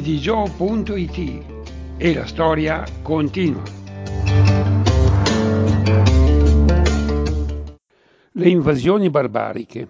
TheDigio.it e la storia continua. Le invasioni barbariche.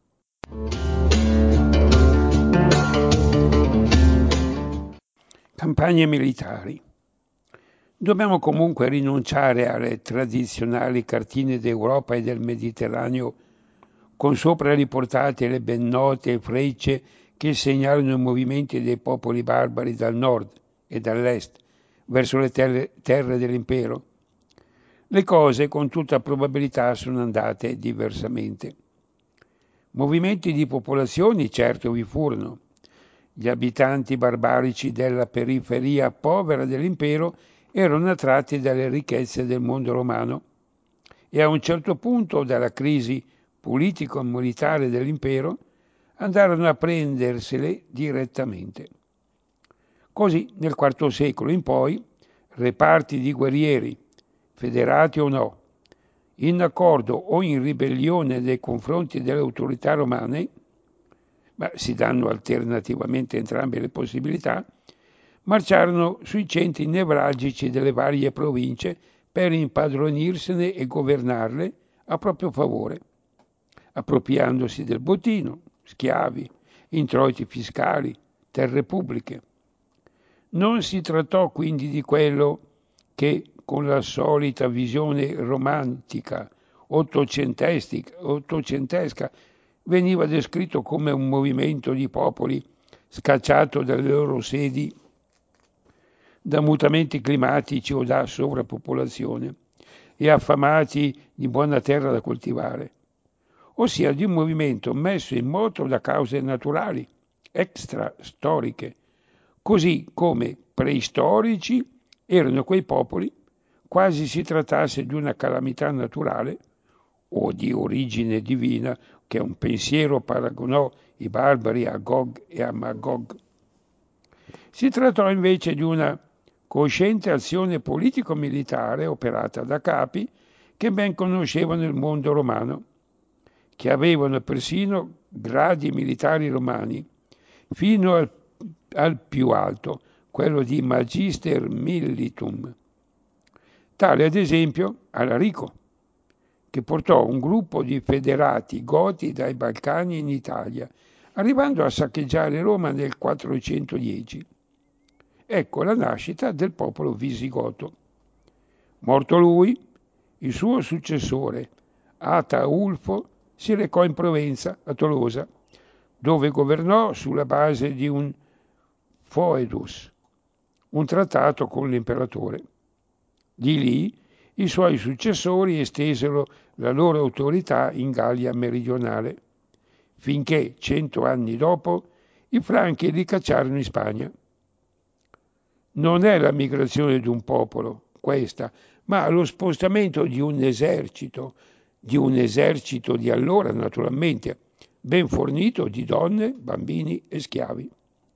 Campagne militari. Dobbiamo comunque rinunciare alle tradizionali cartine d'Europa e del Mediterraneo con sopra riportate le ben note frecce che segnalano i movimenti dei popoli barbari dal nord e dall'est verso le terre dell'impero. Le cose con tutta probabilità sono andate diversamente. Movimenti di popolazioni certo vi furono. Gli abitanti barbarici della periferia povera dell'impero erano attratti dalle ricchezze del mondo romano e a un certo punto dalla crisi politico-militare dell'impero andarono a prendersele direttamente. Così nel IV secolo in poi reparti di guerrieri, federati o no, in accordo o in ribellione nei confronti delle autorità romane, ma si danno alternativamente entrambe le possibilità, marciarono sui centri nevralgici delle varie province per impadronirsene e governarle a proprio favore, appropriandosi del bottino, schiavi, introiti fiscali, terre pubbliche. Non si trattò quindi di quello che, con la solita visione romantica ottocentesca, veniva descritto come un movimento di popoli scacciato dalle loro sedi da mutamenti climatici o da sovrappopolazione e affamati di buona terra da coltivare, ossia di un movimento messo in moto da cause naturali, extrastoriche, così come preistorici erano quei popoli, quasi si trattasse di una calamità naturale o di origine divina, che un pensiero paragonò i barbari a Gog e a Magog. Si trattò invece di una cosciente azione politico-militare operata da capi che ben conoscevano il mondo romano, che avevano persino gradi militari romani, fino al più alto, quello di Magister Militum. Tale ad esempio Alarico, che portò un gruppo di federati goti dai Balcani in Italia, arrivando a saccheggiare Roma nel 410. Ecco la nascita del popolo visigoto. Morto lui, il suo successore, Ataulfo, si recò in Provenza, a Tolosa, dove governò sulla base di un foedus, un trattato con l'imperatore. Di lì i suoi successori estesero la loro autorità in Gallia meridionale, finché, 100 anni dopo, i Franchi li cacciarono in Spagna. Non è la migrazione di un popolo, questa, ma lo spostamento di un esercito di allora naturalmente, ben fornito di donne, bambini e schiavi.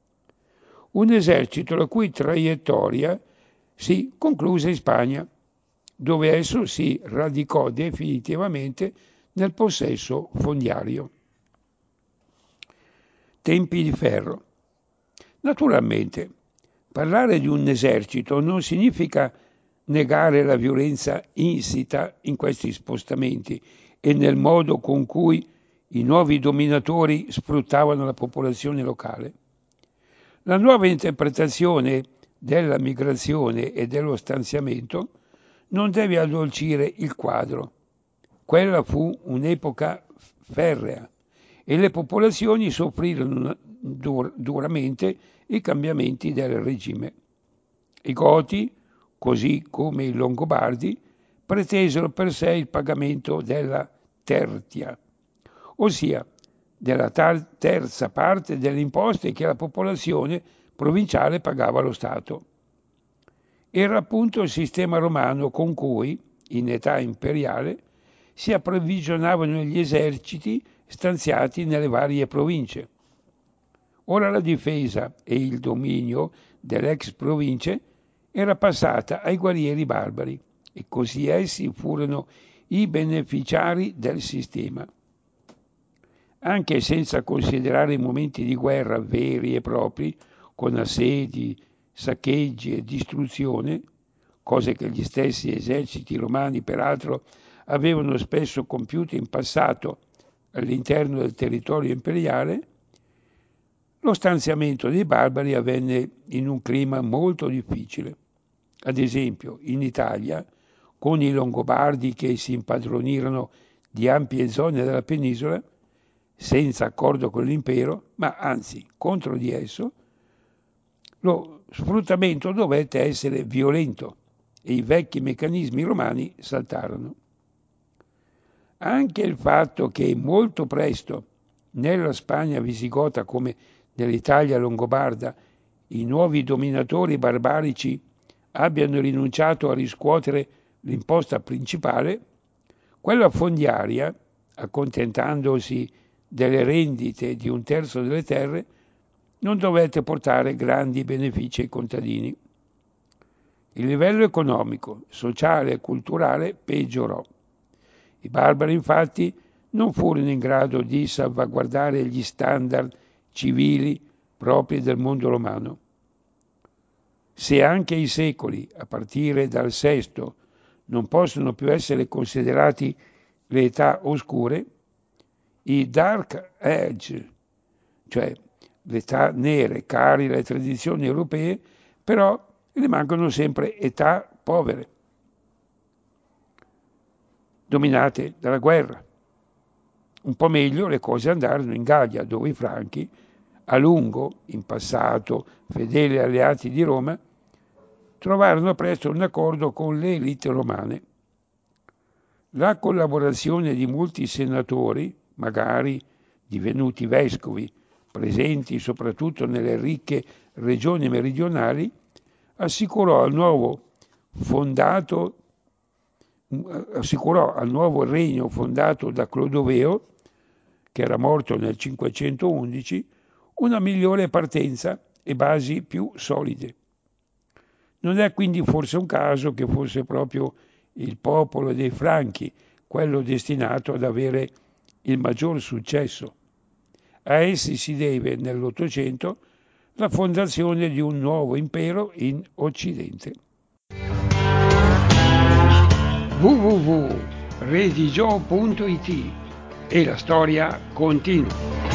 Un esercito la cui traiettoria si concluse in Spagna, dove esso si radicò definitivamente nel possesso fondiario. Tempi di ferro. Naturalmente, parlare di un esercito non significa negare la violenza insita in questi spostamenti e nel modo con cui i nuovi dominatori sfruttavano la popolazione locale. La nuova interpretazione della migrazione e dello stanziamento non deve addolcire il quadro. Quella fu un'epoca ferrea e le popolazioni soffrirono duramente i cambiamenti del regime. I Goti, così come i Longobardi, pretesero per sé il pagamento della tertia, ossia della terza parte delle imposte che la popolazione provinciale pagava allo Stato. Era appunto il sistema romano con cui, in età imperiale, si approvvigionavano gli eserciti stanziati nelle varie province. Ora la difesa e il dominio delle ex province era passata ai guerrieri barbari e così essi furono i beneficiari del sistema. Anche senza considerare i momenti di guerra veri e propri, con assedi, saccheggi e distruzione, cose che gli stessi eserciti romani peraltro avevano spesso compiuto in passato all'interno del territorio imperiale, lo stanziamento dei barbari avvenne in un clima molto difficile. Ad esempio, in Italia, con i Longobardi che si impadronirono di ampie zone della penisola, senza accordo con l'impero, ma anzi contro di esso, lo sfruttamento dovette essere violento e i vecchi meccanismi romani saltarono. Anche il fatto che molto presto, nella Spagna visigota come nell'Italia longobarda, i nuovi dominatori barbarici abbiano rinunciato a riscuotere l'imposta principale, quella fondiaria, accontentandosi delle rendite di un terzo delle terre, non dovette portare grandi benefici ai contadini. Il livello economico, sociale e culturale peggiorò. I barbari infatti non furono in grado di salvaguardare gli standard civili propri del mondo romano. Se anche i secoli, a partire dal VI, non possono più essere considerati le età oscure, i Dark Age, cioè le età nere cari alle tradizioni europee, però rimangono sempre età povere, dominate dalla guerra. Un po' meglio le cose andarono in Gallia, dove i Franchi, a lungo, in passato, fedeli alleati di Roma, trovarono presto un accordo con le elite romane. La collaborazione di molti senatori, magari divenuti vescovi, presenti soprattutto nelle ricche regioni meridionali, assicurò al nuovo regno fondato da Clodoveo, che era morto nel 511, una migliore partenza e basi più solide. Non è quindi forse un caso che fosse proprio il popolo dei Franchi quello destinato ad avere il maggior successo. A essi si deve nell'Ottocento la fondazione di un nuovo impero in Occidente. www.redigio.it e la storia continua.